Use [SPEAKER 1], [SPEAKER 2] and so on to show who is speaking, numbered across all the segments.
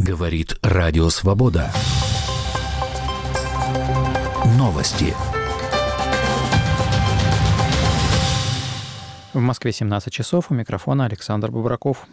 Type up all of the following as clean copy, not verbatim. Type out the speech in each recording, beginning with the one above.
[SPEAKER 1] Говорит Радио Свобода. Новости.
[SPEAKER 2] В Москве 17 часов. У микрофона Александр Бубраков.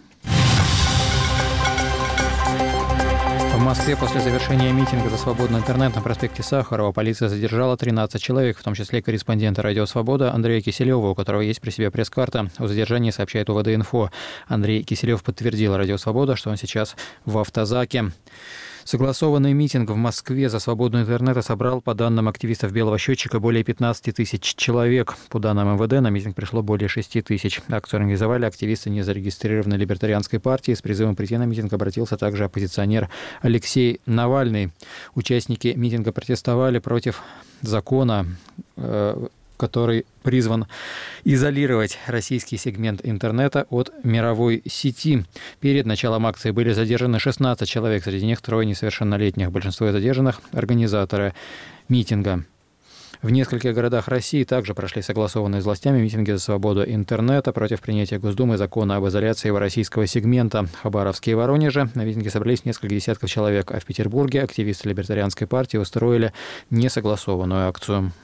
[SPEAKER 2] В Москве после завершения митинга за свободный интернет на проспекте Сахарова полиция задержала 13 человек, в том числе корреспондента «Радио Свобода» Андрея Киселева, у которого есть при себе пресс-карта. О задержании сообщает УВД-инфо. Андрей Киселев подтвердил «Радио Свобода», что он сейчас в автозаке. Согласованный митинг в Москве за свободный интернет собрал, по данным активистов «Белого счетчика», более 15 тысяч человек. По данным МВД, на митинг пришло более 6 тысяч. Акцию организовали активисты незарегистрированной либертарианской партии. С призывом прийти на митинг обратился также оппозиционер Алексей Навальный. Участники митинга протестовали против закона, который призван изолировать российский сегмент интернета от мировой сети. Перед началом акции были задержаны 16 человек, среди них 3 несовершеннолетних. Большинство задержанных – организаторы митинга. В нескольких городах России также прошли согласованные с властями митинги за свободу интернета против принятия Госдумы закона об изоляции его российского сегмента. В Хабаровске и Воронеже на митинге собрались несколько десятков человек, а в Петербурге активисты либертарианской партии устроили несогласованную акцию.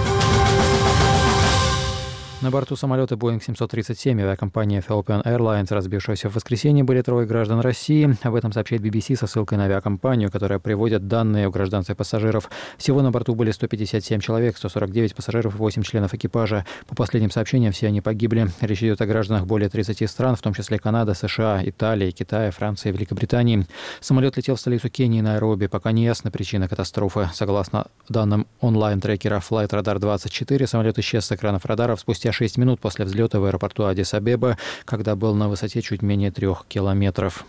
[SPEAKER 2] На борту самолета Boeing 737 авиакомпании Ethiopian Airlines, разбившегося в воскресенье, были 3 граждан России. Об этом сообщает BBC со ссылкой на авиакомпанию, которая приводит данные о гражданстве пассажиров. Всего на борту были 157 человек, 149 пассажиров и 8 членов экипажа. По последним сообщениям, все они погибли. Речь идет о гражданах более 30 стран, в том числе Канады, США, Италии, Китая, Франции и Великобритании. Самолет летел в столицу Кении, Найроби. Пока не ясна причина катастрофы. Согласно данным онлайн-трекера Flightradar 24, самолет исчез с экранов радаров спустя 6 минут после взлета в аэропорту Аддис-Абеба, когда был на высоте чуть менее 3 километров.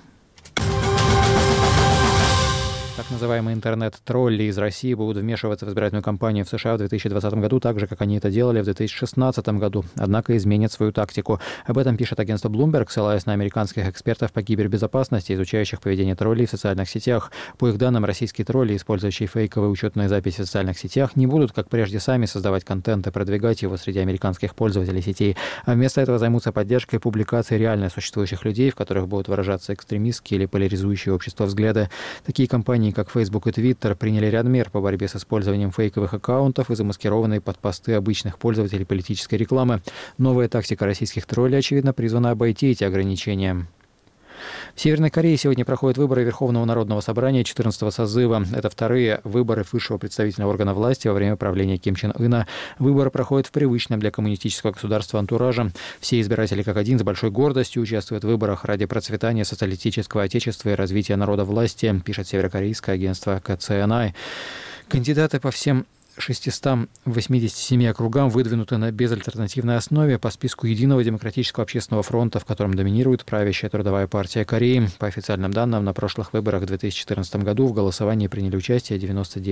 [SPEAKER 2] Так называемые интернет-тролли из России будут вмешиваться в избирательную кампанию в США в 2020 году, так же, как они это делали в 2016 году, однако изменят свою тактику. Об этом пишет агентство Bloomberg, ссылаясь на американских экспертов по кибербезопасности, изучающих поведение троллей в социальных сетях. По их данным, российские тролли, использующие фейковые учетные записи в социальных сетях, не будут, как прежде, сами создавать контент и продвигать его среди американских пользователей сетей, а вместо этого займутся поддержкой публикаций реально существующих людей, в которых будут выражаться экстремистские или поляризующие общество взгляды. Такие компании, как Facebook и Twitter, приняли ряд мер по борьбе с использованием фейковых аккаунтов и замаскированной под посты обычных пользователей политической рекламы. Новая тактика российских троллей, очевидно, призвана обойти эти ограничения. В Северной Корее сегодня проходят выборы Верховного народного собрания 14-го созыва. Это вторые выборы высшего представительного органа власти во время правления Ким Чен Ына. Выборы проходят в привычном для коммунистического государства антураже. Все избиратели как один с большой гордостью участвуют в выборах ради процветания социалистического отечества и развития народа власти, пишет северокорейское агентство КЦНА. Кандидаты по всем 687 округам выдвинуты на безальтернативной основе по списку Единого демократического общественного фронта, в котором доминирует правящая Трудовая партия Кореи. По официальным данным, на прошлых выборах в 2014 году в голосовании приняли участие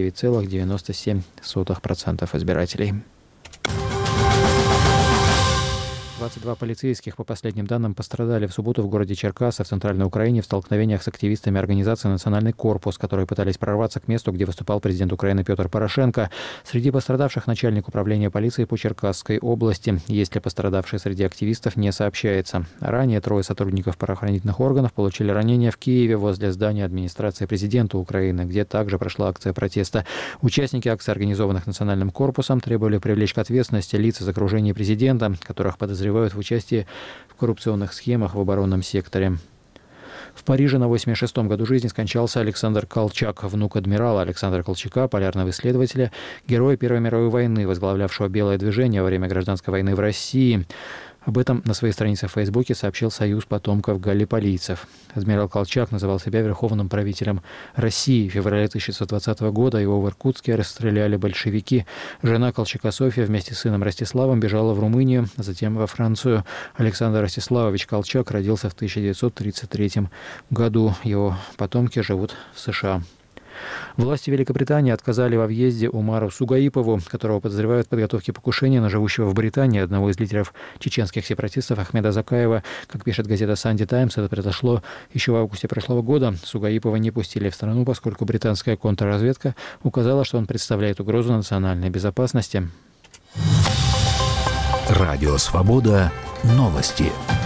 [SPEAKER 2] 99,97% избирателей. 22 полицейских, по последним данным, пострадали в субботу в городе Черкассы в Центральной Украине в столкновениях с активистами организации «Национальный корпус», которые пытались прорваться к месту, где выступал президент Украины Петр Порошенко. Среди пострадавших начальник управления полиции по Черкасской области. Есть ли пострадавшие среди активистов, не сообщается. Ранее 3 сотрудников правоохранительных органов получили ранения в Киеве возле здания администрации президента Украины, где также прошла акция протеста. Участники акции, организованных Национальным корпусом, требовали привлечь к ответственности лиц из окружения президента, которых подозревают в участии в коррупционных схемах в оборонном секторе. В Париже на 86-м году жизни скончался Александр Колчак, внук адмирала Александра Колчака, полярного исследователя, героя Первой мировой войны, возглавлявшего Белое движение во время гражданской войны в России. Об этом на своей странице в Фейсбуке сообщил Союз потомков галлиполийцев. Адмирал Колчак называл себя верховным правителем России. В феврале 1920 года его в Иркутске расстреляли большевики. Жена Колчака Софья вместе с сыном Ростиславом бежала в Румынию, затем во Францию. Александр Ростиславович Колчак родился в 1933 году. Его потомки живут в США. Власти Великобритании отказали во въезде Умару Сугаипову, которого подозревают в подготовке покушения на живущего в Британии одного из лидеров чеченских сепаратистов Ахмеда Закаева. Как пишет газета «Санди Таймс», это произошло еще в августе прошлого года. Сугаипова не пустили в страну, поскольку британская контрразведка указала, что он представляет угрозу национальной безопасности.
[SPEAKER 1] Радио «Свобода». Новости.